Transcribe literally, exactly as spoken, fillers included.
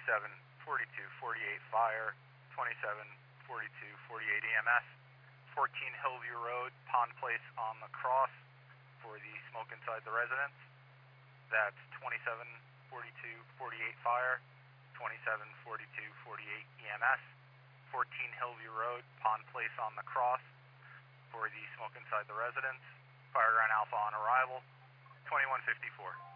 twenty-seven forty-two forty-eight fire, twenty-seven forty-two forty-eight E M S, fourteen Hillview Road, Pond Place on the cross for the smoke inside the residence. That's twenty-seven forty-two forty-eight fire, twenty-seven forty-two forty-eight E M S, fourteen Hillview Road, Pond Place on the cross for the smoke inside the residence. Fire ground Alpha on arrival, twenty-one fifty-four.